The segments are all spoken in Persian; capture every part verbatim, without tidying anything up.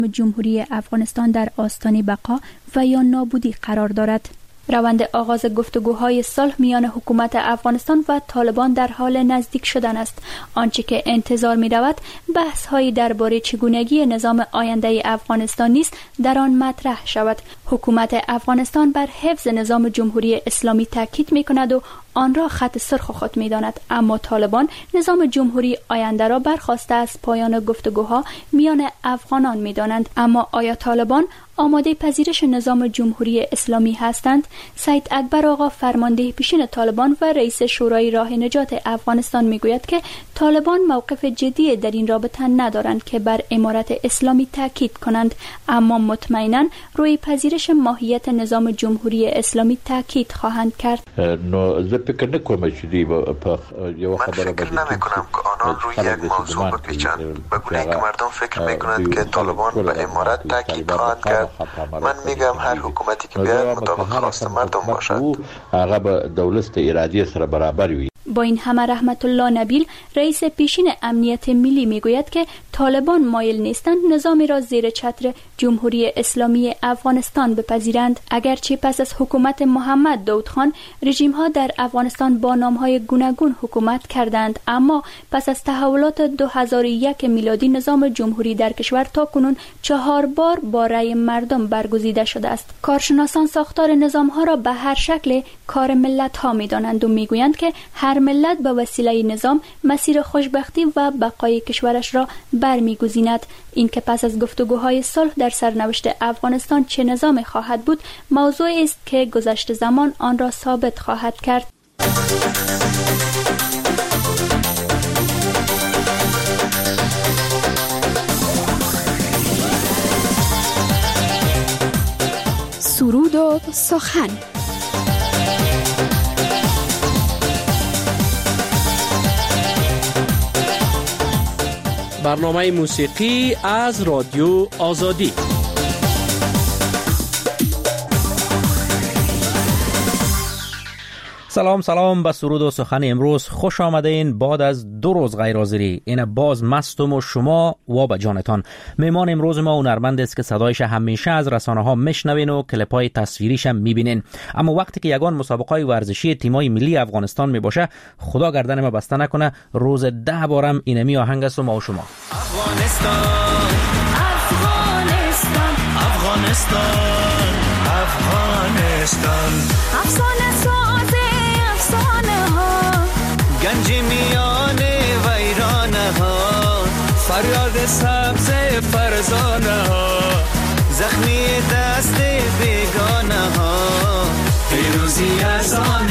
جمهوری افغانستان در آستانه بقا و یا نابودی قرار دارد. روند آغاز گفتگوهای صلح میان حکومت افغانستان و طالبان در حال نزدیک شدن است. آنچه که انتظار می رود بحث‌هایی درباره چگونگی نظام آینده افغانستان نیز در آن مطرح شود. حکومت افغانستان بر حفظ نظام جمهوری اسلامی تاکید می کند و آن را خط سرخ خود می داند، اما طالبان نظام جمهوری آینده را برخواسته از پایان گفتگوها میان افغانان می دانند. اما آیا طالبان آماده پذیرش نظام جمهوری اسلامی هستند؟ سید اکبر آقا، فرمانده پیشین طالبان و رئیس شورای راه نجات افغانستان می گوید که طالبان موقف جدی در این رابطه ندارند که بر امارت اسلامی تاکید کنند، اما مطمئنا روی پذیرش ماهیت نظام جمهوری اسلامی تاکید خواهند کرد. فکر نکنم چې دی په یو خبره باندې من فکر نمی‌کنم که آنان روی یک موضوع بپیچند به گونه‌ای که مردم فکر می‌کنند که طالبان به امارت تاکید خواهند کرد. من میگم هر حکومتی که بیاید مطابق خواست مردم باشد. هغه به دولت ارادی سره برابر وي. با این همه رحمت الله نبیل، رئیس پیشین امنیت ملی میگوید که طالبان مایل نیستند نظامی را زیر چتر جمهوری اسلامی افغانستان بپذیرند. اگرچه پس از حکومت محمد داود خان رژیم ها در افغانستان با نام های گوناگون حکومت کردند، اما پس از تحولات دو هزار و یک میلادی نظام جمهوری در کشور تا کنون چهار بار با رأی مردم برگزیده شده است. کارشناسان ساختار نظام ها را به هر شکل کار ملت ها میدانند و میگویند که هر ملت به وسیله نظام مسیر خوشبختی و بقای کشورش را برمیگزیند. این که پس از گفتگوهای صلح در سرنوشت افغانستان چه نظام خواهد بود موضوعی است که گذشت زمان آن را ثابت خواهد کرد. سرود و سخن. برنامه موسیقی از رادیو آزادی. سلام سلام به سرود و سخن امروز خوش آمدین. بعد از دو روز غیر حاضری این باز مستم و شما و به جانتان. مهمان امروز ما هنرمند است که صدایش همیشه از رسانه ها میشنوین و کلیپ های تصویریش هم میبینین، اما وقتی که یگان مسابقه ورزشی تیمای ملی افغانستان میباشه خدا گردن ما بسته نکنه روز ده بارم اینمی آهنگ است و ما و شما. افغانستان افغانستان افغانستان افغانستان افسانه ساز افسانه ها گنج میان ویرانه ها فریاد سبز فرزانه ها زخمی دست بیگانه ها پیروزی از آن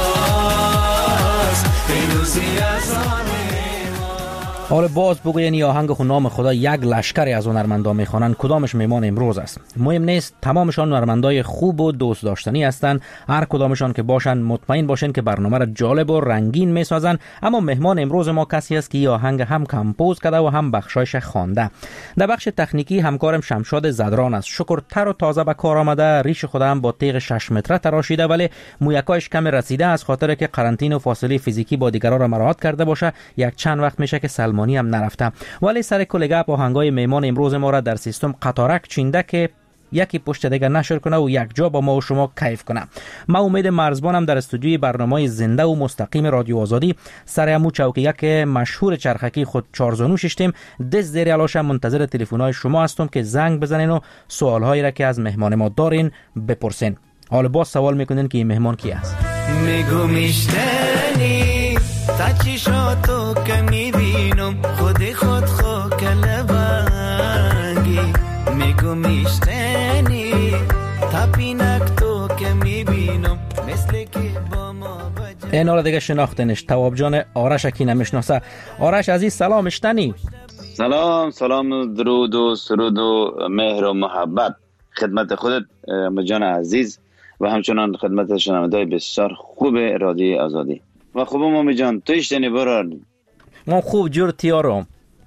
ماست پیروزی از آن. حالا باز بگوین یا آهنگ خود نام خدا یک لشکری از هنرمندا میخوانند، کدامش میمان امروز است. مهم نیست، تمامشان هنرمندای خوب و دوست داشتنی هستند. هر کدامشان که باشن مطمئن باشین که برنامه را جالب و رنگین میسازن. اما مهمان امروز ما کسی است که این آهنگ هم کمپوز کرده و هم بخشایش خوانده. در بخش تکنیکی همکارم شمشاد زدران است. شکر تر و تازه به کار آمده. ریش خود هم با تیغ شش متره تراشیده، ولی مویکایش کم رسیده از خاطر که قرنطینه و فاصله فیزیکی با دیگران را مراعات کرده باشه. یک چند وقت میشه که سلمانی هم نرفته، ولی سر کل گپ آهنگای میمان امروز ما را در سیستم قطارک چینده که یکی پشت دیگر نشر کنه و یک جا با ما و شما کیف کنه. ما امید مرزبانم در استودیوی برنامه زنده و مستقیم رادیو آزادی سر امو چوکیه که مشهور چرخکی خود چارزانو ششتیم دست زیر علاشم منتظر تلفن‌های شما هستم که زنگ بزنین و سوالهایی را که از مهمان ما دارین بپرسین. حالا باز سوال میکنین که این مهمان کی است. میگو میشتنی تا چشاتو که میبینم خود خود خو کلبنگی میگو میشتنی تا پینک تو که میبینم مثل که با ما بجن. این حالا دیگه شناختنش تواب جان آرش اکی نمیشناسه. آرش عزیز سلام اشتنی. سلام سلام درود و سرود و مهر و محبت خدمت خودت مجان عزیز و همچنان خدمت شنونده‌های بسیار خوب رادیو آزادی. و خوبم مامی جان تو اشتنی برار ما خوب جور تیارم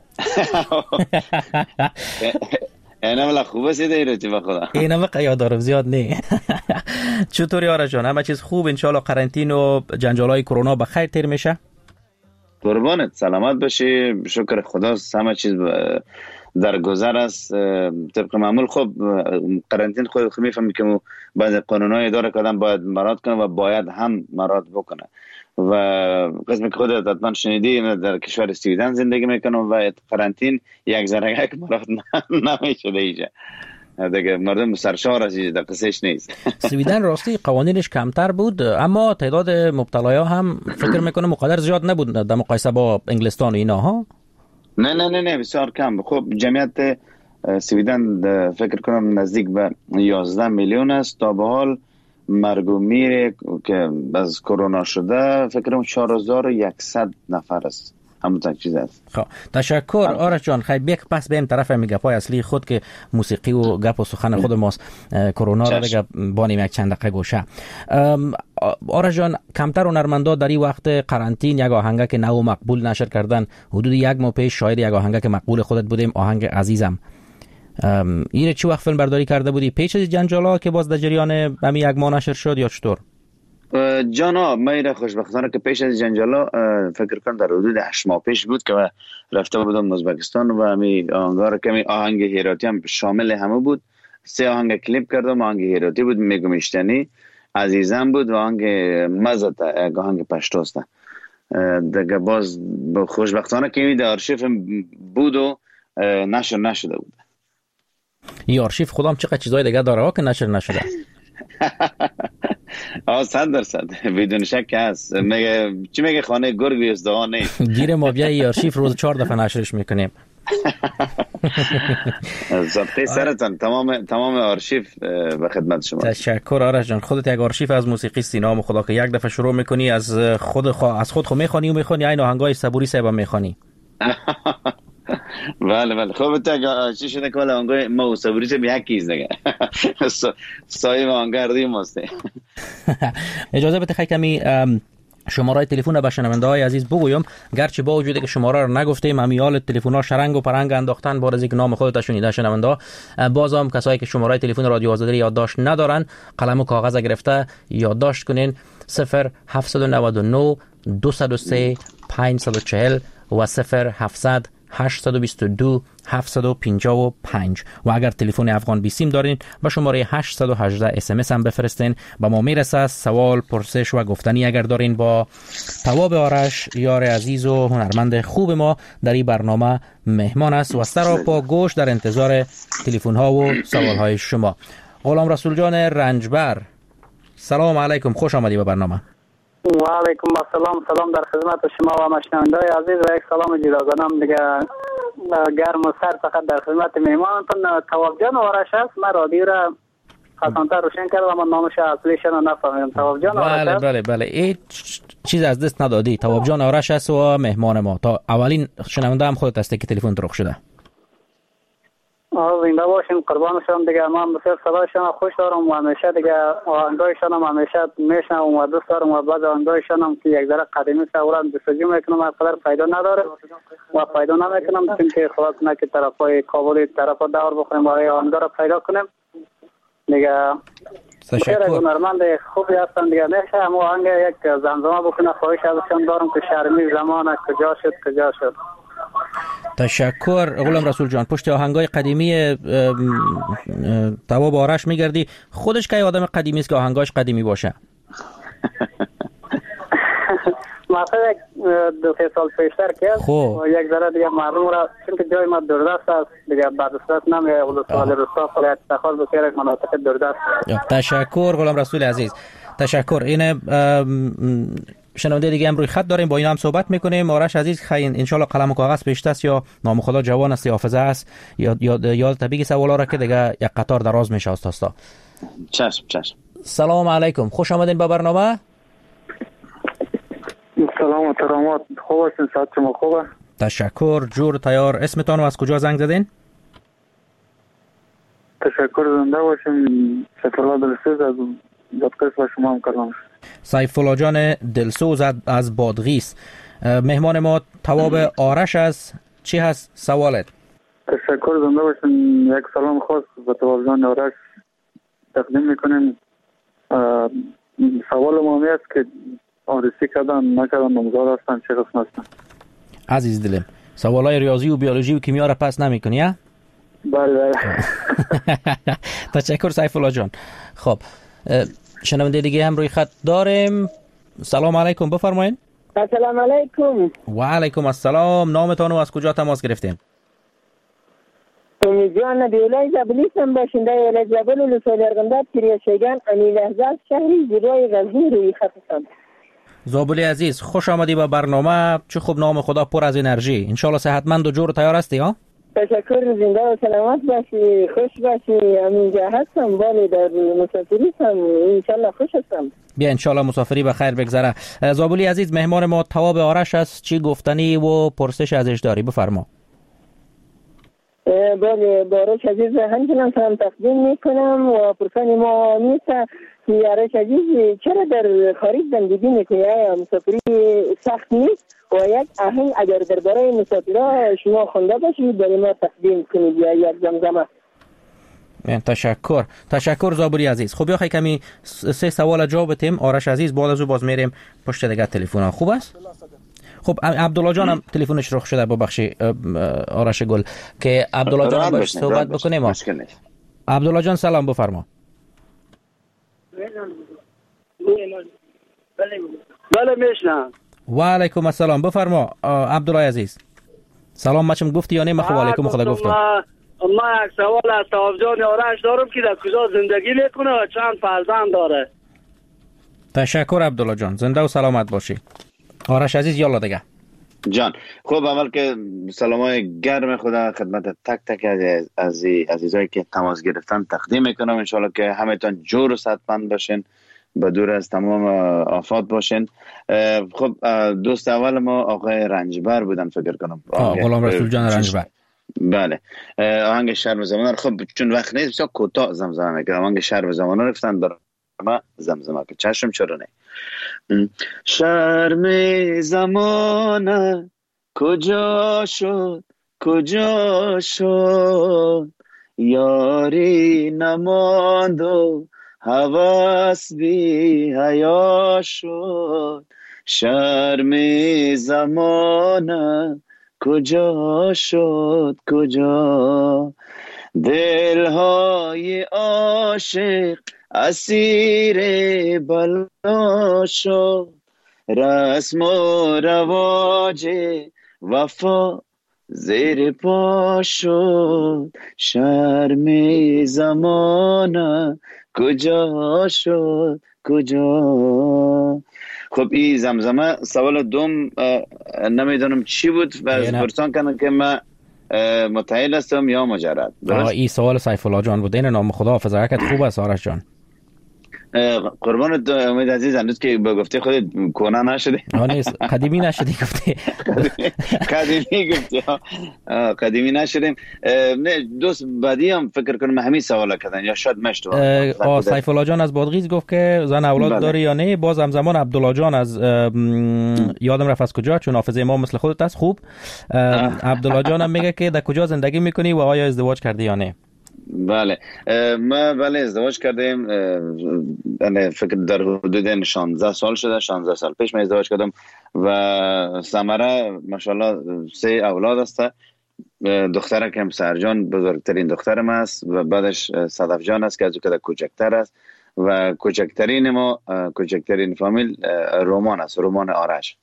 اینا ملا خوبه سیده ایرو چی بخدا اینا وقت یاد دارم زیاد نه. چطوری آرش جان؟ همه چیز خوب انشالله؟ قرنطین و جنجالای کرونا بخیر تیر میشه؟ قربانت سلامت باشی، شکر خدا همه چیز در گذر است. طبق معمول خب قرنطین خود خود میفهمی که بعضی قانونهای اداره کردن باید مراد کنه و باید هم مراد بکنه و قسمی که خودت حتما شنیدی در کشور سویدن زندگی میکنم و قرنطین یک ذره یک مراد نمیشه دیگه دیگه مردم سرشار از در قصهش نیست. سویدن راستی قوانینش کمتر بود اما تعداد مبتلایا هم فکر میکنم مقدار زیاد نبود در مقایسه با انگلستان و اینا ها. نه نه نه نه بسیار کم. خب جمعیت سویدن فکر کنم نزدیک به یازده میلیون است. تا به حال مرگ و میر که از کرونا شده فکر کنم چهار هزار و صد نفر است. همون تا چیز است. خب تشکر آرش جان. خیلی یک پس بریم طرف میگپای اصلی خود که موسیقی و گپ و سخن خود ماست. کرونا را دیگه بانیم یک چند دقیقه گوشه. آرش جان کمتر هنرمندا در این وقت قرنطین یک آهنگ که نو مقبول نشر کردن. حدود یک ماه پیش شاید یک آهنگ که مقبول خودت بودیم آهنگ عزیزم. این چه وقت فیلم برداری کرده بودی؟ پیش از جنجالا که باز در جریان همین یک ماه نشر شد یا چطور؟ جانا میره خوشبختانه که پیش از جنجالا فکر کنم در حدود هشت ماه پیش بود که رفته بودم ازبکستان و همین آهنگار که می آهنگ هیراتی هم شامل همه بود. سه آهنگ کلیپ کردم. آهنگ هیراتی بود، میگمشتنی، عزیزم بود و آهنگ مزت آهنگ پشتوست. دیگه باز خوشبختانه که می در آرشیف بود و نشر نشده بود. این آرشیف خودم چقدر چیزای دیگه داره که نشر نشده. آه صد درصد بدون شک هست. میگه چی میگه خانه گرگ و ازدهان نیست. گیر ما بیا این آرشیف روز چهار دفعه نشرش میکنیم. صدقه سرتان تمام تمام آرشیف به خدمت شما. تشکر آرش جان. خودت یک آرشیف از موسیقی سینما خدا که یک دفعه شروع میکنی از خود خوا... از خود خو میخوانی و میخوانی این آهنگای صبوری صاحب میخوانی. بله بله خب تا چی شده که ولی آنگاه ما و صبوری چه به یکیز دیگه سایه آنگردی ماسته. اجازه بده خیلی کمی شماره تلفن به شنونده های عزیز بگویم، گرچه با وجودی که شماره رو نگفتیم امیال تلفن ها شرنگ و پرنگ انداختن بار از اینکه نام خودت شنیده شنونده ها. باز هم کسایی که شماره تلفن رادیو آزادی یادداشت ندارن قلم و کاغذ گرفته یادداشت کنین صفر هفت نه نه دو صفر سه پنج چهار و صفر هفتصد هشتصد و بیست و دو هفتصد و پنجاه و پنج و اگر تلفن افغان بیسیم دارین با شماره هشتصد و هجده اس ام اس هم بفرستین. با ما میرسه سوال پرسش و گفتنی اگر دارین با تواب آرش یار عزیز و هنرمند خوب ما در این برنامه مهمان است و سراپا گوش در انتظار تلفن ها و سوال های شما. غلام رسول جان رنجبر سلام علیکم، خوش آمدی به برنامه. و علیکم السلام. سلام در خدمت شما و مشنونده‌های عزیز و یک سلام جداگانم دیگه گرم و سر فقط در خدمت میهمانتون تواب جان آرش است. من رادیو را خاصان‌تر روشن کردم اما نامش اصلیش رو نفهمیدم. تواب جان آرش است. بله بله بله این چیز از دست ندادی. تواب جان آرش است و مهمان ما. تا اولین شنونده هم خودت هستی که تلفن ترخ شده. زنده باشین، قربانشون دیگه. من بسیار صدایشان خوش دارم و همیشه دیگه آهنگایشان هم همیشه میشنوم و دوست دارم و بعض آهنگایشان هم که یک ذره قدیمی سوالم جستجو میکنم اقدر پیدا نداره و پیدا نمیکنم چون که خدا کنه که طرفای کابل طرفا دور بخوریم برای آهنگا را پیدا کنیم دیگه. تشکر. هنرمند خوبی هستن دیگه. میشه هم آهنگ یک زمزمه بکنه خواهش ازشان دارم که شرمی زمان کجا شد کجا شد. تشکر غلام رسول جان. پشت آهنگای قدیمی تواب آرش میگردی. خودش که آدم قدیمی است که آهنگاش قدیمی باشه؟ مثلا یک دو سه سال پیشتر که یک ذره دیگه معلوم را چون که جای ما دوردست است دیگه بعد دست نمیه اول سال روستا فقط تخاص بسیار یک مناطق دوردست. تشکر غلام رسول عزیز. تشکر. این شنونده دیگه هم روی خط داریم با اینا هم صحبت میکنیم. آرش عزیز خیلی ان شاء الله قلم و کاغذ پیش است یا نام خدا جوان است یا حافظه است یا یا یا طبیعی سوالا را که دیگه یک قطار دراز میشه استاستا. چشم چشم. سلام علیکم، خوش آمدین به برنامه. سلام و ترامات. خوب هستین؟ صحت شما خوبه؟ تشکر. جور تیار. اسمتان و از کجا زنگ زدین؟ تشکر. زنده باشین. سفرالله دلسوز از بادغیس و شما هم کلام شد. سیفالله جان دلسوز از بادغیس مهمان ما تواب آرش است. چی هست سوالت؟ تشکر. زنده باشین. یک سلام خاص به تواب جان آرش تقدیم میکنیم. سوال ما می است که آرسی کردن نکردن نمزاد هستن چه قسم هستن؟ عزیز دلم سوالای ریاضی و بیولوژی و کیمیا را پس نمی کنی ها؟ بله بله. تشکر سیف الله جان. خب شنونده دیگه هم روی خط داریم. سلام علیکم، بفرمایید. السلام علیکم. و علیکم السلام. نامتان و از کجا تماس گرفتین؟ امیدوارم دیولای زبلی هم باشنده ایالت زبل و لسوال ارغنداب کریه شیگان امی لحظه از شهری زیروی غزنی روی خطستان. زابلی عزیز، خوش آمدی به برنامه. چه خوب، نام خدا پر از انرژی. انشالله صحتمند و جور تیار هستی ها؟ تشکر، زنده و سلامت باشی، خوش باشی. همینجا هستم، ولی در مسافری هم، انشالله خوش هستم. بیا انشالله مسافری به خیر بگذره. زابلی عزیز، مهمان ما تواب آرش است. چی گفتنی و پرسش ازش داری؟ بفرما. بله، بارش عزیز همچنان سلام تقدیم میکنم و پرسان ما میسه که آرش عزیز چرا در خارج زندگی میکنی؟ مسافری سخت نیست و یک آهنگ اگر درباره مسافرها شما خونده باشید برای ما تقدیم کنید یا یک زمزمه. تشکر تشکر زابلی عزیز. خب بیا کمی سه سوال جواب بدیم آرش عزیز، بعد از او باز میریم پشت دیگه تلفن ها. خوب است؟ خب عبدالله جان هم تلفنش رخ شده، ببخشید آرش گل که عبدالله جان باش صحبت بکنیم. عبدالله جان سلام، بفرما. بله میشنم. و علیکم السلام، بفرما عبدالله عزیز. سلام مچم گفتی یا نه؟ مخو علیکم خدا گفتم. ما یک سوال از تواب جان آرش دارم که در کجا زندگی میکنه و چند فرزند داره. تشکر عبدالله جان، زنده و سلامت باشی. آرش عزیز یالا دیگه جان. خب اول که سلامای گرم خدا خدمت تک تک از از عزیزایی که تماس گرفتن تقدیم میکنم. انشالله که همتون جور و صحتمند باشین، به دور از تمام آفات باشین. خب دوست اول ما آقای رنجبر بودن فکر کنم، غلام رسول جان رنجبر. بله، آهنگ شرم زمان. خب چون وقت نیست بسیار کوتاه زمزمه میکنم. آهنگ شرم زمان رفتن برای ما زمزمه که چشم چرا نه. شرم زمانه کجا شد کجا شد، یاری نماند و هوس بی حیا شد. شرم زمانه کجا شد کجا، دلهای عاشق اسیر بلا شد. رسم و رواج وفا زیر پا شد. شرم زمانه کجا شد کجا. خب این زمزمه. سوال دوم نمیدونم چی بود و پرسان کنم که من متعهل هستم یا مجرد. این سوال سیف الله جان بود. این نام خدا حافظ حرکت خوب است آرش جان. قربانت امید عزیز، هنوز که به گفته خودت کهنه نشده؟ آه نیست، قدیمی نشدی گفته. قدیمی گفتی قدیمی نشدیم. نه دوست بعدی هم فکر کنم همین سوالا کردن یا شاید مشتو. آه سیف الله جان از بادغیس گفت که زن اولاد بله. داری یا نه. باز همزمان عبدالله جان از یادم رفت از کجا، چون حافظه ما مثل خودت است خوب. عبدالله جان هم میگه که در کجا زندگی میکنی و آیا ازدواج کردی یا نه؟ بله ما بله ازدواج کردیم. انا فکر در حدود شانزده سال شده. شانزده سال پیش من ازدواج کردم و ثمره ماشاءالله سه اولاد است. دختره که سرجان بزرگترین دخترم است و بعدش صدف جان است که از او که کوچکتر است و کوچکترین ما کوچکترین فامیل رومان است، رومان آرش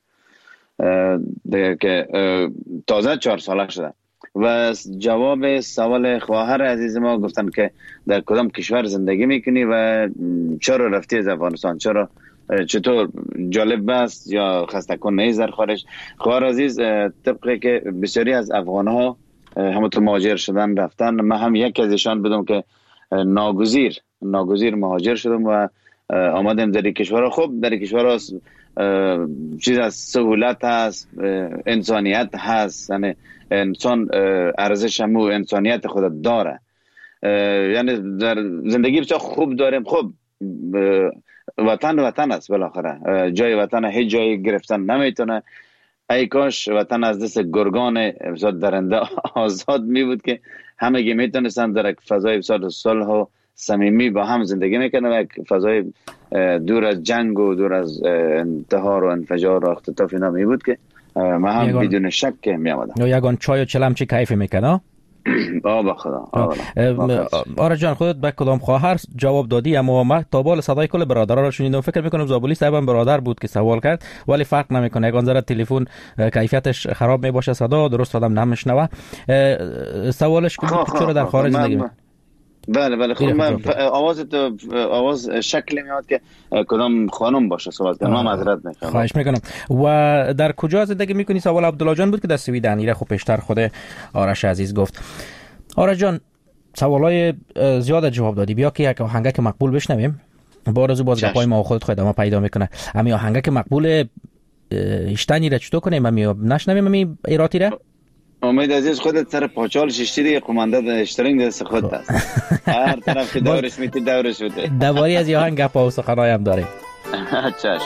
که تازه چهار ساله شده. و جواب سوال خواهر عزیز ما گفتن که در کدام کشور زندگی میکنی و چرا رفتی از افغانستان، چرا چطور جالب است یا خسته کن نیست در خارج. خواهر عزیز طبقه که بسیاری از افغان ها همونطور مهاجر شدن رفتن، من هم یک از ایشان بودم که ناگزیر ناگزیر مهاجر شدم و آمدم در کشور. خوب در کشور چیز از سهولت هست، انسانیت هست، یعنی انسان ارزش همو انسانیت خود داره، یعنی در زندگی بسیار خوب داریم. خب وطن وطن است بالاخره، جای وطن هیچ جایی گرفتن نمیتونه. ای کاش وطن از دست گرگان بسیار درنده آزاد می بود که همگی میتونستن در یک فضای بسیار صلح و صمیمی با هم زندگی میکنه و یک فضای دور از جنگ و دور از انتحار و انفجار و اختطاف اینا می بود که ما هم بدون شک می آمدم. یا یگان چای و چلم چی کیف میکنه؟ بابا خدا. آرش جان خودت به کدام خواهر جواب دادی؟ اما ما تا بال صدای کل برادرها رو شنیدم. فکر میکنم زابلی صاحب هم برادر بود که سوال کرد، ولی فرق نمیکنه. یگان ذره تلفن کیفیتش خراب میباشه، صدا درست آدم نمیشنوه. سوالش که چرا در خارج زندگی می‌کنی؟ بله بله خب من آواز تو آواز شکلی میاد که کدام خانم باشه صحبت کنم. من معذرت میخوام. خواهش میکنم. و در کجا زندگی میکنی؟ سوال عبدالله جان بود که در سویدن. ایره خب پیشتر خود آرش عزیز گفت. آرش جان سوالای زیاد جواب دادی. بیا که یک آهنگک مقبول بشنویم. بارزو باز گپای ما خودت خود ادامه پیدا میکنه. امی آهنگک مقبول اشتنی را چطور کنیم؟ امی نشنویم امی ایراتی را؟ امید عزیز خودت سر پاچال ششتی دیگه قمانده اشترینگ دست خود است. هر طرف که دورش میتی دورش بده. دواری از یه هنگ گپا و سخنای هم داره. چشم.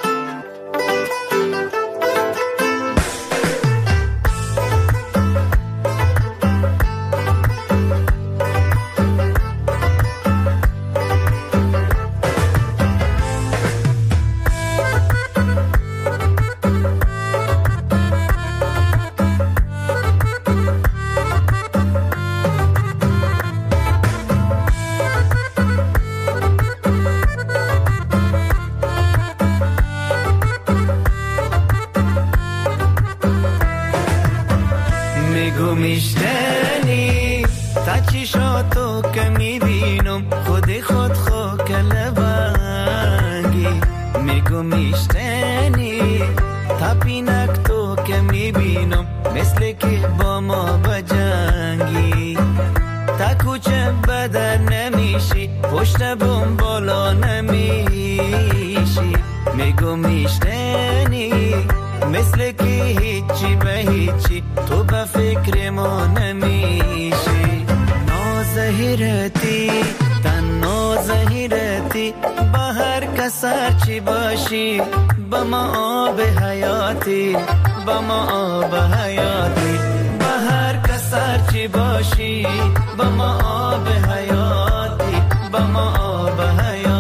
میشتنی تا چشاتو که میبینم خودی خود خو کلبنگی میگو میشتنی تا پینک تو که میبینم مثل که با ما بجنگی تا کوچه بدر نمیشی پشت بوم بالا نمیشی میگو میشتنی مثل که هیچی به هیچی تو به فکر ما نمیشی نازهیرتی تن نازهیرتی با هر کس هرچی باشی با ما آب حیاتی با ما آب حیاتی با هر کس هرچی باشی با ما آب حیاتی با ما آب حیاتی.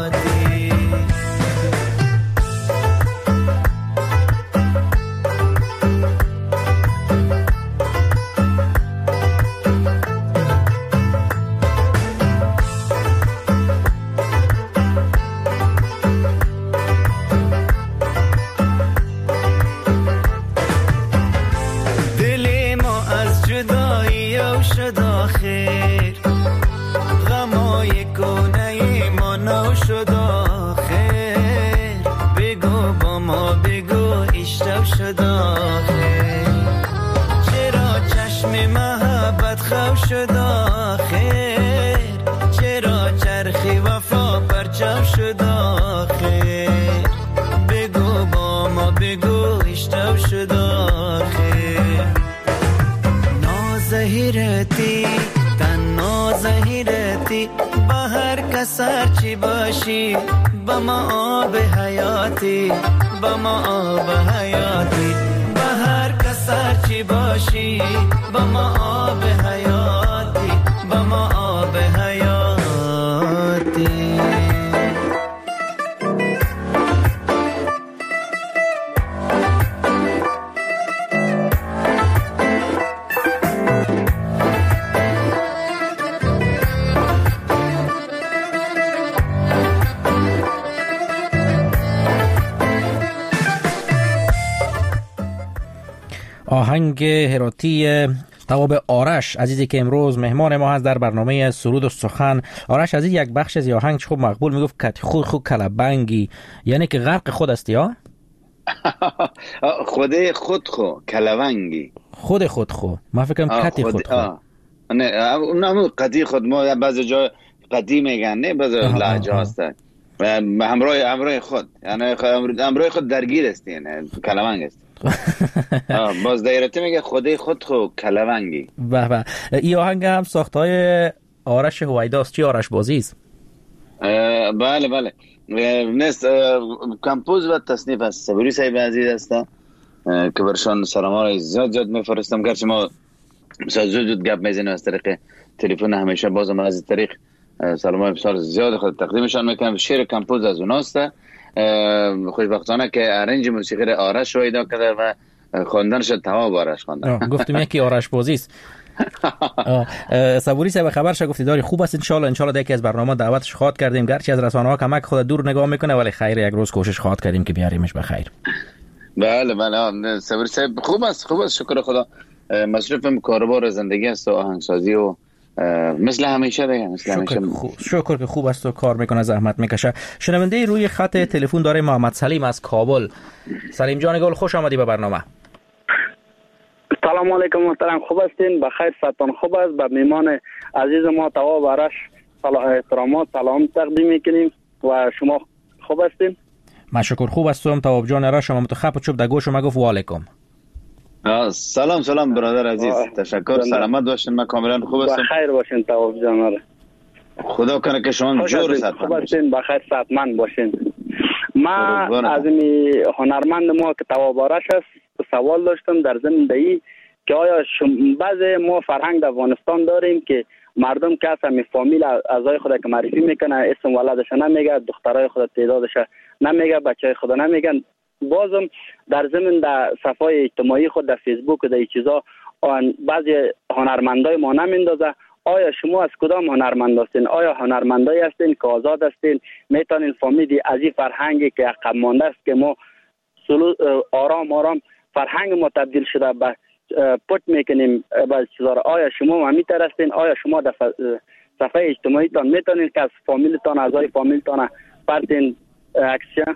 سرچی باشی با ما آب حیاتی با ما آب حیاتی با هر کس سرچی باشی با ما آب حیاتی با ما آب حیاتی. آهنگ هراتی تواب آرش عزیزی که امروز مهمان ما هست در برنامه سرود و سخن. آرش عزیز یک بخش از آهنگ خوب مقبول میگفت کت خود خود کلبنگی، یعنی که غرق خود است یا خود خود خو کلبنگی خود خود خو ما فکرم کتی خود خو نه اون قدی خود ما بعضی جا قدی میگن نه بعضی لهجه هستن همراه همراه خود یعنی همراه خود درگیر است یعنی کلبنگ است. باز دایرتی میگه خودی خود خو کلونگی. به به این آهنگ هم ساختای آرش هویداست. چی آرش بازی است؟ بله بله نست کمپوز و تصنیف است صبوری صاحب عزیز هستن که برشان سلام را زیاد زیاد میفرستم. گرچه ما زود زود گپ میزنیم از طریق تلفن همیشه بازم از طریق سلام های بسیار زیاد خود تقدیمشان میکنم. شعر کمپوز از اوناست. خوشبختانه که ارنج موسیقی آرش رو ایدا کرده و خواندنش تواب آرش خوانده. گفتم یکی آرش بازی است. صبوری صاحب خبر شد گفتی داری خوب است ان شاء الله ان شاء الله یکی از برنامه دعوتش خواهد کردیم، گرچه از رسانه‌ها کمک خود دور نگاه میکنه ولی خیر یک روز کوشش خواهد کردیم که بیاریمش به خیر. بله بله صبوری صاحب خوب است خوب است شکر خدا. مصرف کاروبار زندگی است و آهنگسازی و مثل همیشه دیگه مثل همیشه. شکر که خوب است و کار میکنه زحمت میکشه. شنونده روی خط تلفن داره محمد سلیم از کابل. سلیم جان گل خوش آمدی به برنامه. سلام علیکم محترم، خوب هستین؟ بخیر صحتان خوب است؟ به میمان عزیز ما تواب آرش سلام احترامات سلام تقدیم میکنیم و شما خوب هستین؟ من شکر خوب هستم. تواب جان آرش شما متخب چوب در گوش ما گفت و علیکم. سلام سلام برادر عزیز، تشکر سلامت باشین. من کاملا خوب هستم. بخیر باشین تواب جان آرش. خدا کنه که شما جور صحتمند باشین. بخیر صحتمند باشین. ما از این هنرمند ما که تواب آرش است سوال داشتم در ضمن ای که آیا بعضی ما فرهنگ در افغانستان داریم که مردم کس همین فامیل اعضای خود که معرفی میکنه اسم ولدش نمیگه، دخترای خود تعدادش نمیگه، بچهای خود نمیگن. بازم در ضمن در صفحه اجتماعی خود در فیسبوک و در این چیزا بعضی هنرمندای ما نمیندازه. آیا شما از کدام هنرمند هستین؟ آیا هنرمندایی هستین که آزاد هستین میتونین فامیلی از این فرهنگی که عقب مانده است که ما آرام آرام فرهنگ ما تبدیل شده به پت میکنیم بعض چیزا را؟ آیا شما هم میتر هستین؟ آیا شما در صفحه اجتماعی تان میتونین که از فامیلتان اعضای فامیلتان پرتین عکس؟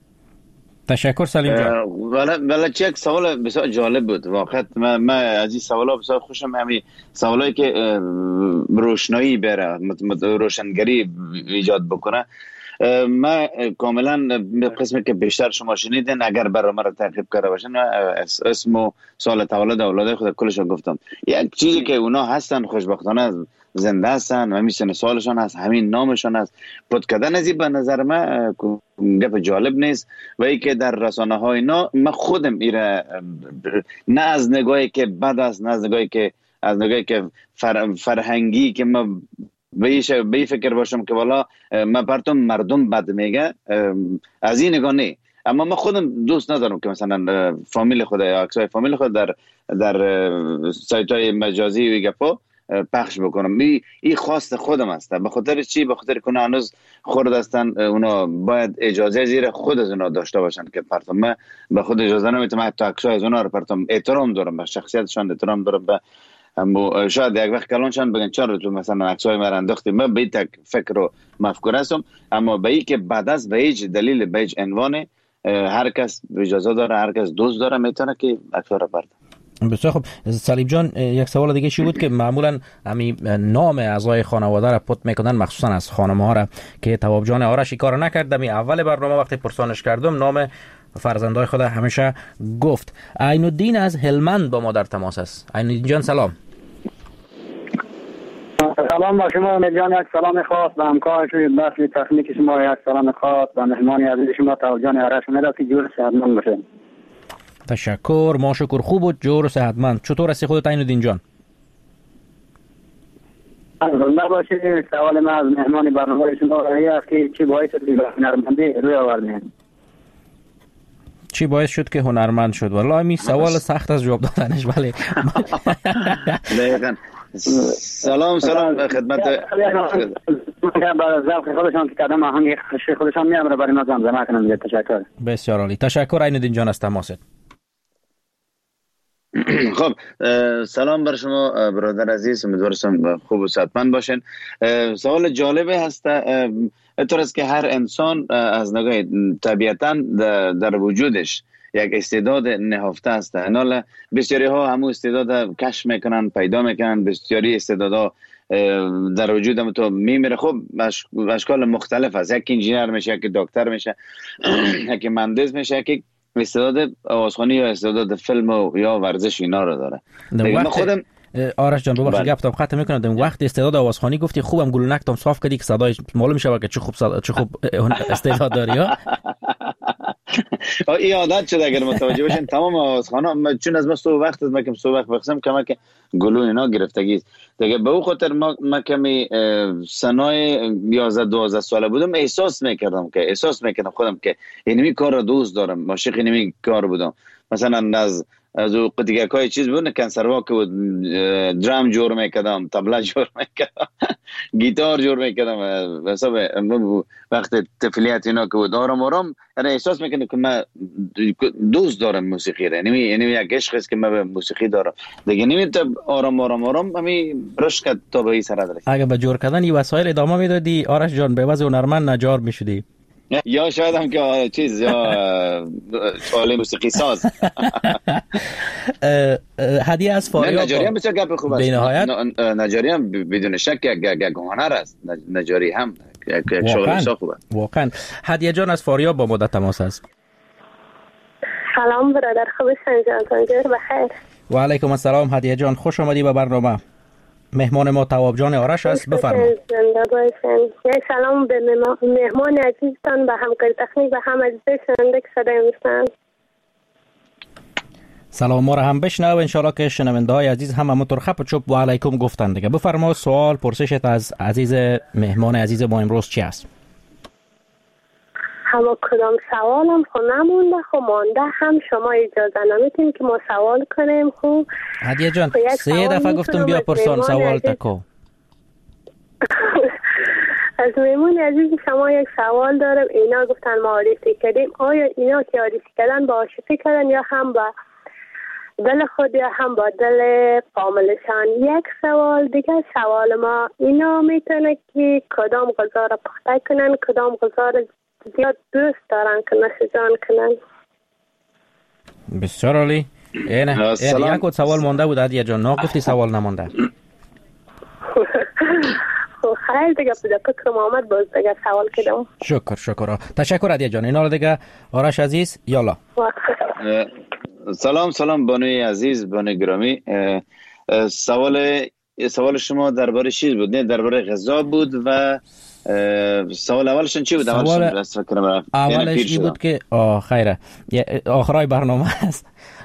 تشکر سلیم جان. ولی ولی چه یک سوال بسیار جالب بود واقعا. من, من از این سوالا بسیار خوشم، همین سوالایی که روشنایی بره روشنگری ایجاد بکنه. من کاملا قسمی که بیشتر شما شنیدین اگر برنامه را تعقیب کرده باشین اسم و سال تولد اولاد خود کلش رو گفتم. یک چیزی که اونا هستن خوشبختانه زنده هستن و همین سالشان هست، همین نامشان هست. پد کردن از این به نظر من گپ جالب نیست و ای که در رسانه های اینا من خودم ایره نه از نگاهی که بد است، نه از نگاهی که از نگاهی که فر، فرهنگی که من بیش بی فکر باشم که والا من براتون مردم بد میگه، از این نگاه نه. اما من خودم دوست ندارم که مثلا فامیل خود یا عکسای فامیل خود در در سایت های مجازی و گپا پخش بکنم. این ای خواست خودم است. به خاطر چی؟ به خاطر که هنوز خرد هستن، اونا باید اجازه زیر خود از اونا داشته باشن که پرتم. من به خود اجازه نمیتونم حتی عکسای از اونا رو پرتم. احترام دارم به شخصیتشان، احترام دارم به اما شاید یک وقت کلانشان بگن چرا تو مثلا عکسای من انداختی. من به تک فکر و مفکوره هستم، اما به این که بعد از به هیچ دلیل به هیچ عنوان هر کس اجازه داره، هر کس دوست داره میتونه که عکس‌ها رو برده. بسیار خوب. سلیم جان یک سوال دیگه چی بود که معمولا همین نام اعضای خانواده را پت میکنن، مخصوصا از خانم‌ها را، که تواب جان آرش کار نکرد. می اول برنامه وقتی پرسانش کردم نام فرزندای خود همیشه گفت. عین‌الدین از هلمند با ما در تماس است. عین‌الدین جان سلام. سلام با شما امید جان، یک سلام خاص به همکار شوی بخش تکنیک شما، یک سلام خاص به مهمانی عزیز شما تواب جان آرش. می‌رسی جور صحتمند باشه. تشکر. ما شکر خوب و جور و صحتمند. چطور هستی خودت عین‌الدین جان؟ زنده باشید. سوال من از مهمان برنامه شما این است که چی باعث شد که هنرمندی روی آوردین؟ چی باعث شد که هنرمند شد؟ والله می سوال سخت از جواب دادنش. ولی دقیقاً. سلام سلام خدمت برای ذوق خودشان که قدم آهنگ خودشان میامره برای ما زمزمه کنم. تشکر. بسیار عالی. تشکر عین‌الدین جان از تماست. خب سلام بر شما برادر عزیز، امیدوارم خوب و صحتمند باشین. سوال جالبی هست. اینطور است که هر انسان از نگاه طبیعتاً در وجودش یک استعداد نهفته است. حالا بسیاری ها همون استعداد کشف میکنن، پیدا میکنن. بسیاری استعدادها در وجود هم تو میمیره. خب اشکال مختلف است. یک انجینر میشه، یک دکتر میشه، یک مهندس میشه، یک استعداد آوازخوانی یا استعداد فیلم و یا ورزش اینا رو داره. من خودم آرش جان ببخشید گپ تام قطع میکنم. در وقت استعداد آوازخوانی گفتی خوبم گلنک تام صاف کردی که صدای معلوم میشه که چه خوب صدا... چه خوب استعداد داری ها. از او قدیگه های چیز بود، کنسروا که بود، درام جور میکردم، تبله جور میکردم، گیتار جور میکردم. حساب وقت طفولیت اینا که بود آرام آرام انا احساس میکنم که من دوست دارم موسیقی را. یعنی یعنی یک عشق است که من به موسیقی دارم دیگه. نمیتونم آرام آرام آرام همین رشد تا به این سر درش. اگه به جور کردن این وسایل ادامه میدادی آرش جان، به واسه هنرمند نجار میشدی. یا شاید هم که چیز یا چاله موسیقی ساز. هدیه از فاریاب. نجاری هم بسیار گپ خوب است. بی‌نهایت نجاری هم بدون شک یک هنر است. نجاری هم یک شغل بسیار خوبه. واقعا. هدیه جان از فاریاب با ما در تماس است. سلام برادر، خوبی جان؟ جور بخیر. و علیکم السلام هدیه جان، خوش آمدی به برنامه. مهمان ما تواب جان آرش است، بفرمایید. زنده باشین. یک سلام به مهمان عزیزتان، به همکار تکنیک و هم عزیزای شنونده که صدای میشنن. سلام ما را هم بشنو، انشالله که شنونده های عزیز هم همونطور خپ و چوب و علیکم گفتن دیگه. بفرما سوال پرسشت از عزیز مهمان عزیز ما امروز چی است؟ همه کدام سوالم خو نمونده خو مانده، هم شما اجازه نمیتین که ما سوال کنیم. خوب هدیه جان سه دفعه گفتم بیا پرسان سوال تکو. از مهمون عزیز شما یک سوال دارم. اینا گفتن ما عارفی کردیم، آیا اینا که عارفی کردن با عاشقی کردن یا هم با دل خود یا هم با دل فامیلشان؟ یک سوال دیگه، سوال ما اینا میتونه که کدام غذا را پخته کنن، کدام غذا را زیاد دوست دارن که نوش جان کنن؟ بسیار عالی. اینه اینه یک سوال مونده بود هدیه جان، نگفتی سوال نمونده. خیلی دیگه بوده که محمد باز دیگه سوال کردم. شکر شکر تشکر هدیه جان. اینا دیگه آرش عزیز یالا. سلام سلام بانوی عزیز، بانوی گرامی. سوال سوال شما درباره چیز بود؟ نه درباره غذا بود و سوال اولشون چی بود؟ سوال اولش این بود که آه خیره آخرای برنامه است.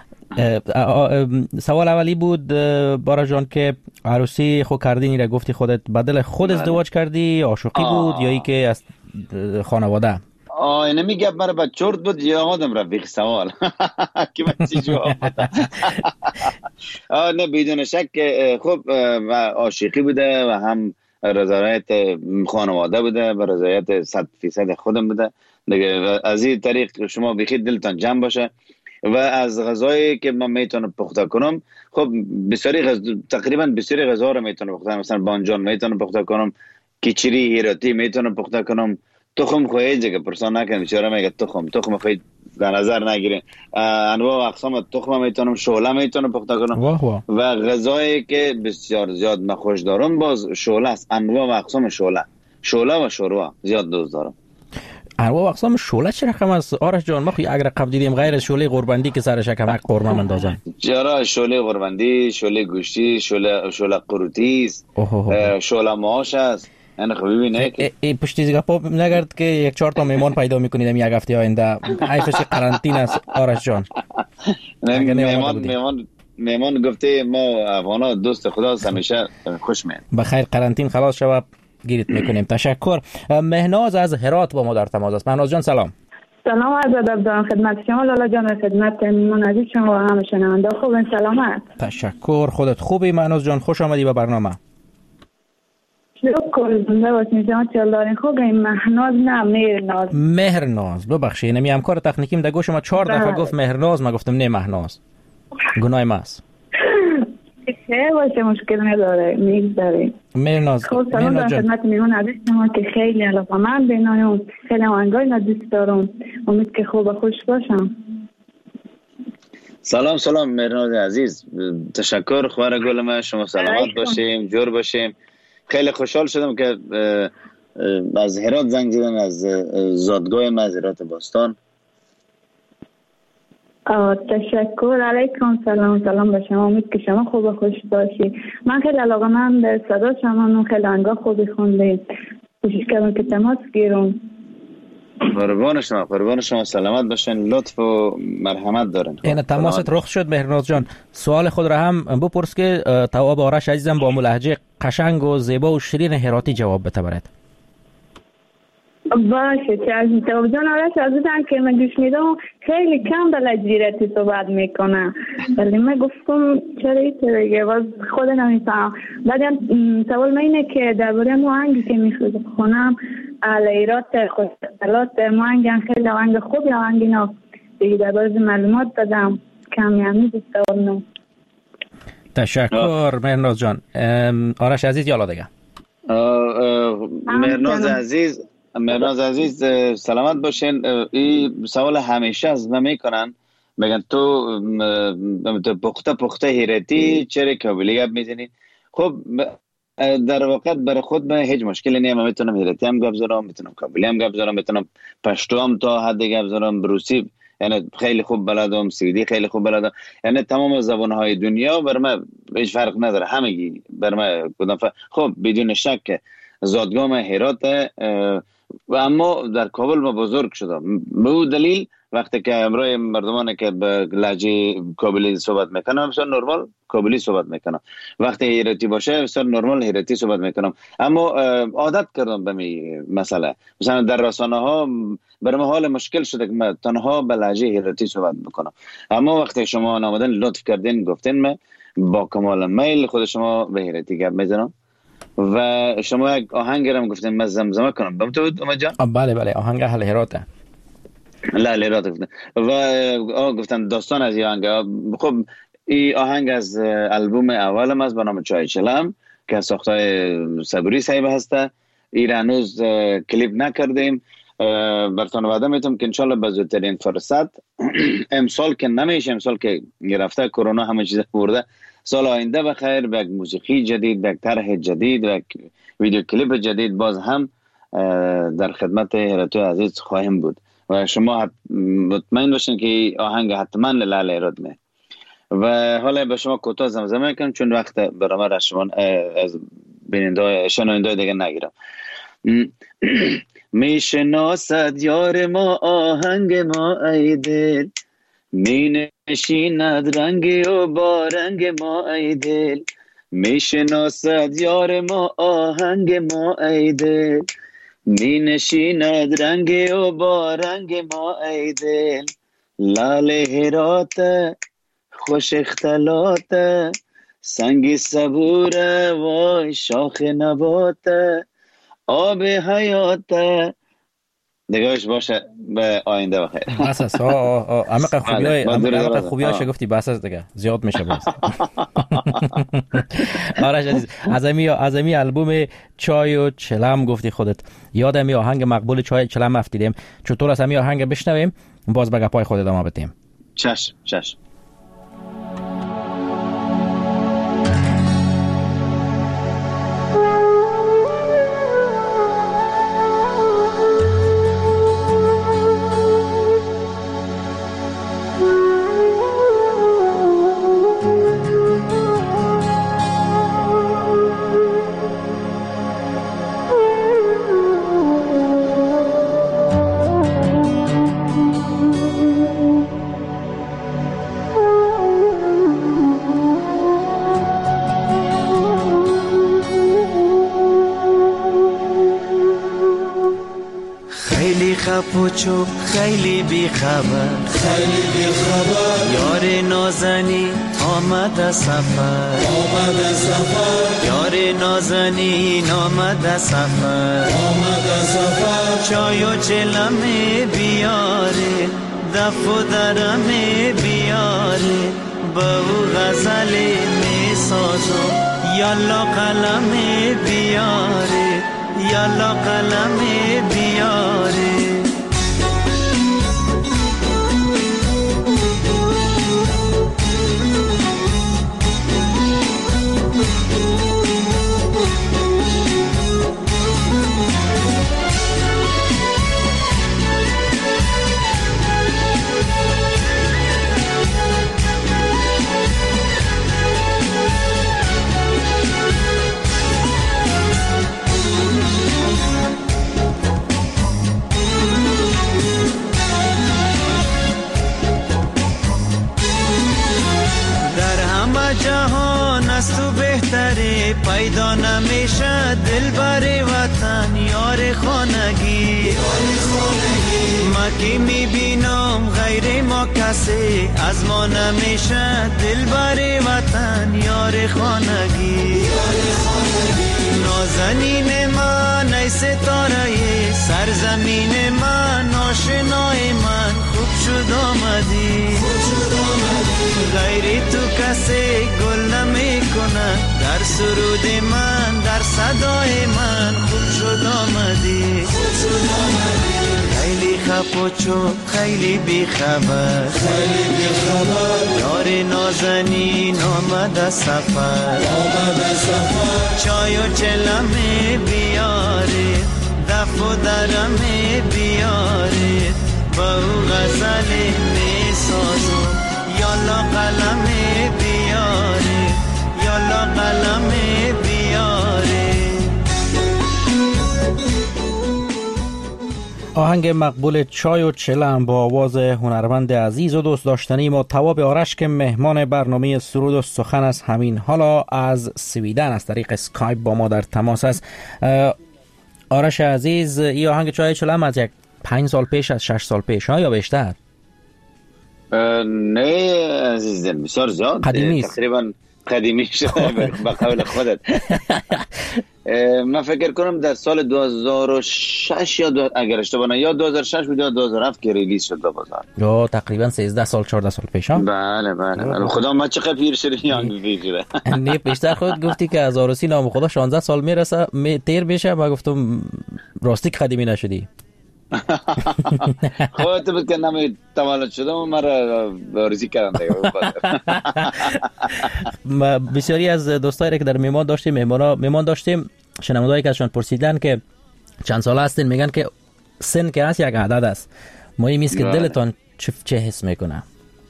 سوال اولی بود بارا جان که عروسی خود کردی را گفتی خودت بدل خود ازدواج کردی، عاشقی بود یا ای که از خانواده؟ آه اینه میگه برای با چرت بود یا آدم را بیخ سوال که من چی جواب بدم. آه نه بدون شک خوب عاشقی بوده و هم رضایت خانواده بوده و رضایت صد فیصد خودم بوده دیگه. از این طریق شما بیخی دلتان جمع باشه. و از غذایی که من میتونم پخته کنم، خب بسیاری غذا تقریبا بسیاری غذا رو میتونم پخته کنم. مثلا بانجان میتونم پخته کنم، کیچری هیراتی میتونم پخته کنم. تخم خواهی دیگه پرسان نکنم بیچاره میگه تخم تخم خواهی در نظر نگیرین. انواع و اقسام تخم میتونم، شعله میتونم پخته کنم. و غذایی که بسیار زیاد من خوش دارم باز شعله است. انواع و اقسام شعله شعله و شوروا زیاد دوست دارم. انواع و اقسام شعله چه رقم است آرش جان؟ ما خو اگر قبل دیدیم غیر از شعله قربندی که سرش کمک قرمه مندازن. چرا شعله قربندی، شعله گوشتی، شعله شعله قروتی است، شعله ماش است. انا خب ببینه که ای پشتی دیگه پاپ نگرد که یک چهار تا میمون پیدا میکنید یک هفته آینده. حیفش قرنطینه است آرش جان. میمون میمون میمون گفته ما افغانا دوست خداست، همیشه خوش میاد. بخیر قرنطین خلاص شود گیرت میکنیم. تشکر. مهناز از هرات با ما در تماس است. مهناز جان سلام. سلام عرض ادب دارم خدمت شما لالا جان، خدمت میمون عزیز شما و همه شنونده. خوب سلامت؟ تشکر. خودت خوبی مهناز جان؟ خوش آمدی به برنامه. شکر زنده باشین شما چال دارین. خوب این مهناز نه مهرناز. مهرناز ببخشید نمی همکار تکنیکیم در گوش ما چهار دفعه گفت مهرناز، ما گفتم نه مهناز. گناه ماست. چه باشه مشکل نداره میگذاره. مهرناز خب سلام در خدمت میمون عزیز شما که خیلی علاقه من به اینایم، خیلی آهنگای نا دوست دارم. امید که خوب و خوش باشم. سلام سلام مهرناز عزیز، تشکر. خوار گل من شما سلامت باشیم، جور باشیم. خیلی خوشحال شدم که از هرات زنگ زدن، از زادگاه ما از هرات باستان. تشکر. علیکم سلام. سلام به شما، امید که شما خوب و خوش باشی. من خیلی علاقه من به صدا شما، خیلی آهنگا خوبی خوندید. کوشش کردم که تماس گیرم. قربان شما، قربان شما، سلامت باشین، لطف و مرحمت دارین. این تماست رخ شد مهرناز جان. سوال خود را هم بپرس که تواب آرش عزیزم با لهجه قشنگ و زیبا و شیرین هراتی جواب بده برات. باشه چشم. تو جان آرش از دیدن که من گوش میدم خیلی کم به لجیرتی صحبت میکنه، ولی من گفتم چرا اینطوره دیگه باز خود نمیفهم. بعدم سوال من اینه که درباره آهنگی که میخونم لیرات خوشحالات آهنگ خیلی آهنگ خوب یا آهنگ اینا دیگه درباره معلومات دادم کمی دوست دارم. تشکر مهرناز جان. آرش عزیز یالا دیگه. مهرناز عزیز مهرناز عزیز سلامت باشین. این سوال همیشه از من میکنن، میگن تو تو پخته پخته هیرتی چرا کابلی گپ میزنی؟ خب در واقع برای خود من هیچ مشکلی نیست، من میتونم هیرتی هم گپ زنم، میتونم کابلی هم گپ زنم، میتونم پشتو هم تا حد گپ زنم، روسی یعنی خیلی خوب بلدم، سوئدی خیلی خوب بلدم، یعنی تمام زبان‌های دنیا بر من هیچ فرق نداره، همگی بر من کدام فرق. خب بدون شک زادگاه من هرات و اما در کابل ما بزرگ شدم. به دلیل وقتی که امروز مردمان که به لهجه کابلی صحبت میکنم بسیار نرمال کابلی صحبت میکنم، وقتی هیرتی باشه بسیار نرمال هیرتی صحبت میکنم، اما عادت کردم به می مسئله. مثلا در رسانه ها برای من حال مشکل شده که من تنها به لهجه هیرتی صحبت میکنم، اما وقتی شما نامدن لطف کردین گفتین من با کمال میل خود شما به هیرتی گپ میزنم و شما یک آهنگ رو گفتین من زمزمه کنم. بم تو امید جان؟ بله بله آهنگ اهل هراته. لا لیرات گفتن و آه گفتن داستان از این آهنگ. خب این آهنگ از البوم اولم از به نام چای چلم که ساختای صبوری صاحب هسته. این هنوز کلیپ نکردیم، براتون وعده میتونم که انشالله به زودترین فرصت امسال که نمیشه، امسال که رفته کرونا همه چیز برده، سال آینده بخیر به یک موسیقی جدید، به یک طرح جدید، به یک ویدیو کلیپ جدید باز هم در خدمت هراتو عزیز خواهیم بود و شما مطمئن باشین که آهنگ حتما لال ایراد می و حالا به شما کوتاه زمزمه کنم چون وقت برنامه را شما از بیننده شنونده دیگه نگیرم. میشناسد یار ما آهنگ ما ای دل، می نشیند رنگ و با رنگ ما ای دل، میشناسد یار ما آهنگ ما ای دل، می نشیند رنگ و با رنگ ما ای دل، لال هرات خوش اختلاط سنگ صبور وای شاخ نبات آب حیات نگاهش باشه به آینده بخیر. بس است عمق خوبیای عمق خوبیاش گفتی بس است دیگه زیاد میشه باز. آرش عزیز از امی از امی البوم چای و چلم گفتی خودت یادم می آهنگ مقبول چای چلم افتیدیم، چطور از امی آهنگ بشنویم باز به گپای خود ادامه بدیم. چشم چشم. پوچو خیلی بی خبر خیلی بی خبر یار نازنی آمد سفر آمد سفر یار نازنی آمد سفر آمد سفر چای و چلم بیاره دف و درم بیاره با او غزل می سازم یالا قلم بیاره یالا قلم بیاره جهان از تو بهتره پیدا نمیشه دل بر وطن یار خانگی که میبینم غیر ما کسی از ما نمیشه، دلبر وطن یار خانگی. نازنین من ای ستاره سرزمین من، آشنای من خوب شد آمدی. غیر تو کسی گل نمی کنه، در سرود من در صدای من خوب شد آمدی. خیلی خف و چوب خیلی بی خبر، یار نازنین آمده سفر. چای و چلمه بیاری، دف و درمه بیاری، با او غزل می سازم. یالا قلمه بیاری، یالا قلمه بیاری. آهنگ مقبول چای و چلم با آواز هنرمند عزیز و دوست داشتنی ما تواب آرش که مهمان برنامه سرود و سخن است، همین حالا از سویدن از طریق اسکایپ با ما در تماس است. آرش عزیز، این آهنگ چای و چلم از یک پنج سال پیش، از شش سال پیش ها یا بیشتر؟ نه عزیز دل، بسیار زیاد، قدیمی تقریبا قدیمی شده به قول خودت. من فکر کنم در سال دو هزار و شش یا دو... اگر اشتباه نه یا دو هزار و شش بود یا دو هزار و هفت که ریلیز شد به بازار. یا تقریبا سیزده سال چهارده سال پیش ها. بله بله, بله. خدا ما چقدر پیر شده یا پیر شده. نه بیشتر خود گفتی که از عروسی نام خدا شانزده سال میرسه می تیر بشه، ما گفتم راستی قدیمی نشدی. خودت بود که نمی تولد شدم و مرا عروسی کردن دیگه. بسیاری از دوستایی که در میمان داشتیم میمان میمان داشتیم شنوندهایی که ازشان پرسیدن که چند ساله هستین، میگن که سن که هست یک عدد است. مهم است که دلتان چه چه حس میکنه.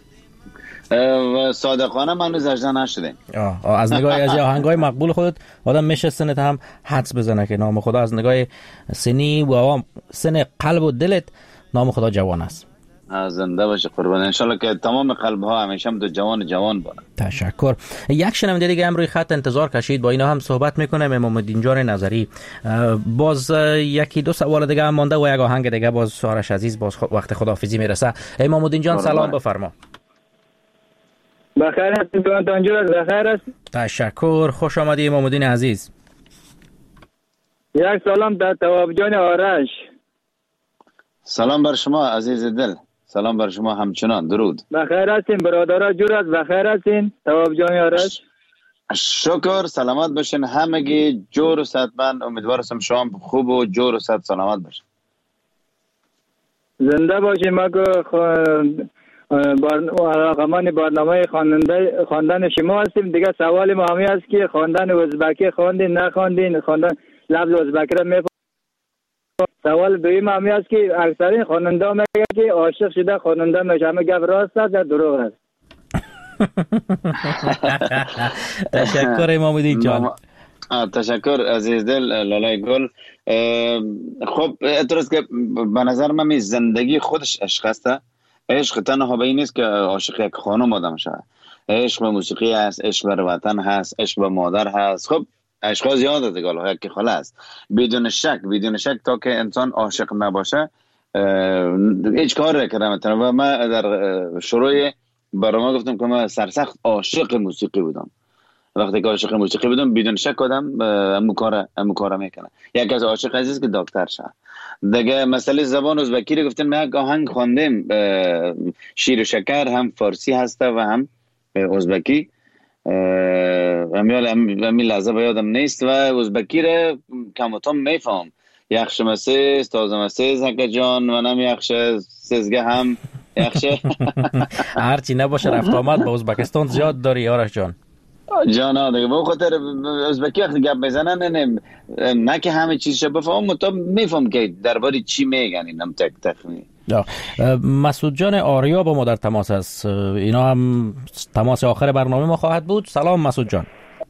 و صادقانه من روز اجدا نشدیم. از نگاه از آهنگای مقبول خودت آدم میشه سنت هم حدس بزنه که نام خدا از نگاه سنی و سن قلب و دلت نام خدا جوان است. زنده باشه قربان، انشالله که تمام قلب ها همیشه هم تو جوان جوان باشن. تشکر. یک شنونده دیگه هم روی خط انتظار کشید، با اینا هم صحبت میکنه. محمدین جان نظری. باز یکی دو سوال دیگه هم مونده و یک آهنگ دیگه باز آرش عزیز باز وقت خداحافظی میرسه. ای محمدین جان سلام بفرما. بخیر هستی دوانتان جور بخیر است. تشکر، خوش آمدی محمدین عزیز. یک سلام در تواب جان آرش. سلام بر شما عزیز دل، سلام بر شما همچنان، درود. بخیر هستین برادرها جور است، بخیر هستین تواب جان آرش؟ شکر، سلامت باشین همگی، جور و صحتمند. امیدوارم شما خوب و جور و صحت سلامت باشین. زنده باشین. ما که علاقمند برنامه خواننده خواندن شما هستیم. دیگه سوال ما همی است که خواندن ازبکی خواندین نخواندین، خواندن لفظ ازبکی را میفهمید. سوال دویم همی است که اکثرین خواننده ها میگه که عاشق شده خواننده میشه، همه گپ راست است یا دروغ است؟ تشکر امامالدین جان. تشکر عزیز دل لالای گل. خب اعتراض که به نظر من زندگی خودش عشق است. عشق تنها به این نیست که عاشق یک خانم آدم شود. عشق به موسیقی هست، عشق به وطن هست، عشق به مادر هست. خب عشق زیاده دیگه، یک خاله است. بدون شک بدون شک تا که انسان عاشق نباشه هیچ کار نکنه. و من در شروع برنامه گفتم که من سرسخت عاشق موسیقی بودم. وقتی که عاشق موسیقی بودم بدون شک آدم همون کار همون کارا میکنه. یک از عاشق عزیز که دکتر شه. دیگه مسئله زبان ازبکی رو گفتن، من یک آهنگ خواندم شیر و شکر، هم فارسی هسته و هم ازبکی. همین لحظه یادم نیست و ازبکی رو کم و کم میفهم. یخش مسیز تازه مسیز هکه جان و نم یخش سزگه هم یخش. هرچی نباشه رفت آمد با ازبکستان زیاد داری آرش جان. جانا دیگه به خاطر ازبکی وقتی گپ بزنن نه نه که همه چیزشو بفهمم، تو میفهم که درباره چی میگن اینم تک تخمی. مسعود جان آریا با ما در تماس است. اینا هم تماس آخر برنامه ما خواهد بود. سلام مسعود جان.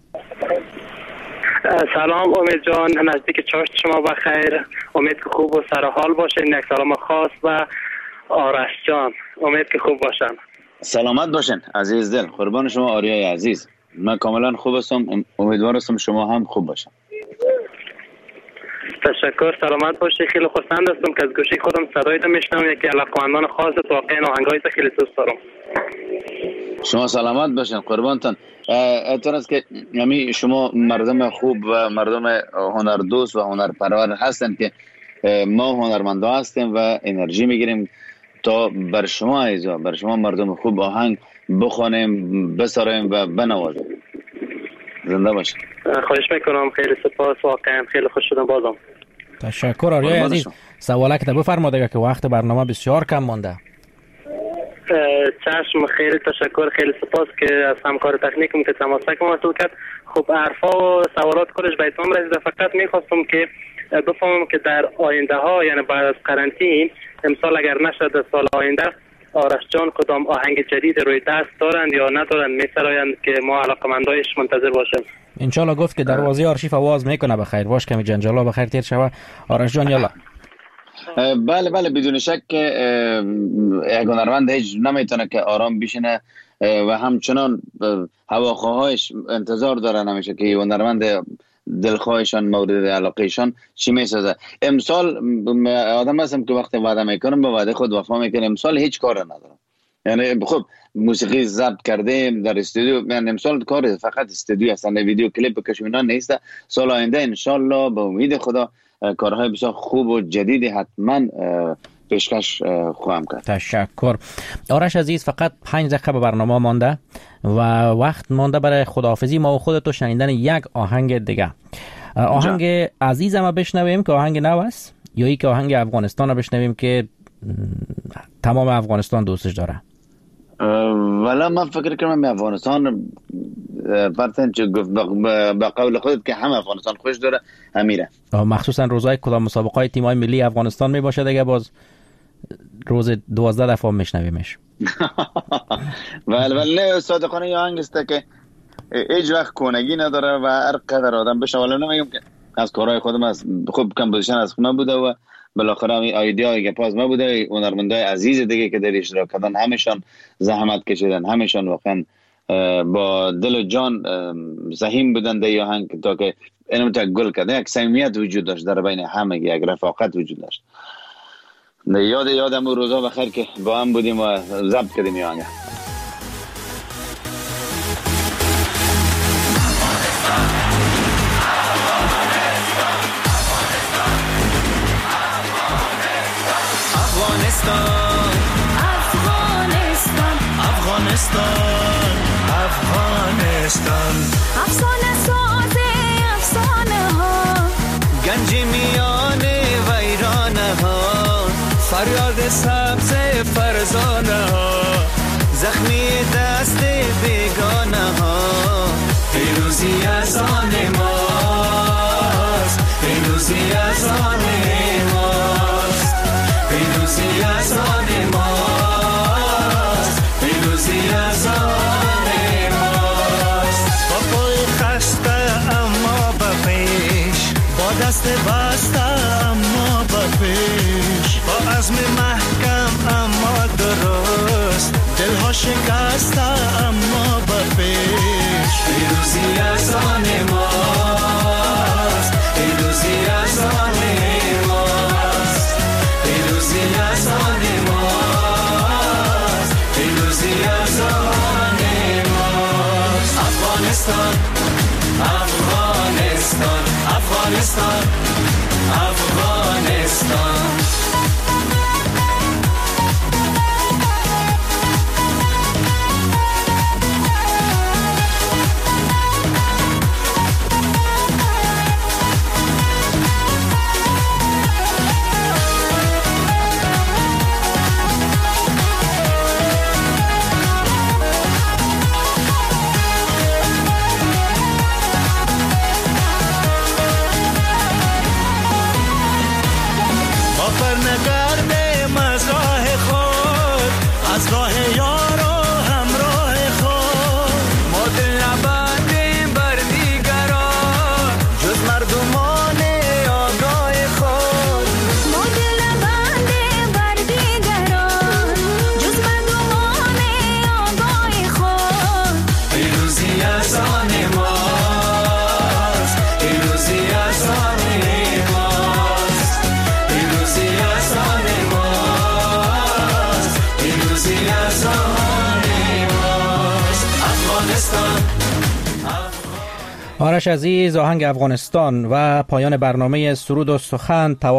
سلام امید جان، نزدیک چاشت شما بخیر. امید که خوب و سر حال باشین. یک سلام خاص و آرش جان، امید که خوب باشن. سلامت باشین عزیز دل، قربان شما آریای عزیز. من کاملا خوب هستم، امیدوارم شما هم خوب باشین. تشکر، سلامت باشی. خیلی خوشحال هستم که از گوشی خودم صدایت میشنوم. یکی علاقمندان خاصت، واقعا آهنگایت خیلی دوست دارم. شما سلامت باشین، قربانتان. اعتراض است که یعنی شما مردم خوب و مردم هنردوست و هنرپرور هستن که ما هنرمندا هستیم و انرژی میگیریم تا بر شما ایزا بر شما مردم خوب آهنگ بخوانیم، بسراییم و بنوازیم. زنده باشید. خواهش میکنم، خیلی سپاس، واقعا خیلی خوش شدم بازم. تشکر آریای عزیز. سوالک تا بفرما دیگه که وقت برنامه بسیار کم مانده. چشم، خیلی تشکر، خیلی سپاس که از همکار تکنیکم که تماسک مواصل کرد. خب حرفا و سوالات کلش بیتام رسیده، فقط میخواستم که بفهمم که در آینده ها، یعنی بعد از قرنطین امسال اگر نشد سال آینده، آرش جان کدام آهنگ جدید روی دست دارند یا ندارند میسرایند که ما علاقمندایش منتظر باشیم؟ انشالله گفت که دروازه آرشیف آواز میکنه بخیر. باش کمی جنجالا بخیر تیر شوه. آرش جان یالا. بله بله بدون شک که یک هنرمند هیچ نمیتونه که آرام بشینه و همچنان هواخواهایش انتظار داره نمیشه که هنرمند دلخواهشان مورد علاقهشان چی میسازه. امسال آدم هستم که وقتی وعده میکنم به وعده خود وفا میکنم. امسال هیچ کار ندارم، یعنی خب موسیقی ضبط کردیم در استودیو، یعنی امسال کار فقط استودیو هستن، ویدیو کلیپ بکشونا نیست. سال آینده انشالله به امید خدا کارهای بسیار خوب و جدیدی حتما پیشکش خواهم کرد. تشکر آرش عزیز. فقط پنج دقیقه به برنامه مانده و وقت مانده برای خداحافظی ما و خودتو شنیدن یک آهنگ دیگه. آهنگ جا. عزیزم بشنویم که آهنگ نو است، یا ای که آهنگ افغانستان بشنویم که تمام افغانستان دوستش داره؟ ولی من فکر کنم افغانستان فرضاً چه گفت با قول خودت که هم افغانستان خوش داره امیره، مخصوصا روزهای کدام مسابقات تیم‌های ملی افغانستان می باشه دیگه باز روز دوازده دفعه میشنویمش. ولی ولی نه صادقانه یه آهنگ است که هیچ وقت کنگی نداره و هر قدر آدم بشه. ولی نمیگم که از کارهای خودم از خوب کمپوزیشن از خودم بوده و بالاخره این ایده که پاس ما بوده. هنرمندای عزیز دیگه که در اشتراک کردن همشون زحمت کشیدن، همشون واقعا با دل و جان سهیم بودن در این آهنگ تا که اینو تا گل کرده. یک صمیمیت وجود داشت در بین همه، یک رفاقت وجود داشت. یاد یادم اون روزا بخیر که با هم بودیم و ضبط کردیم این آهنگ. افغانستان افغانستان افغانستان افغانستان افسانه ساز افسانه ها، گنج میان ویرانه ها، فریاد سبز فرزانه ها، زخمی دست بیگانه ها. پیروزی از آن ماست، پیروزی از آن ماست، پیروزی از آن ماست، پیروزی از آن ماست. با پای خسته اما به پیش، با دست بسته اما به پیش، با عزم محکم اما درست، دلها شکسته اما به پیش. پیروزی از آن ماست، پیروزی از آن ماست، پیروزی از آن ماست، پیروزی از آن ماست. افغانستان افغانستان افغانستان افغانستان. آرش عزیز، آهنگ افغانستان و پایان برنامه سرود و سخن.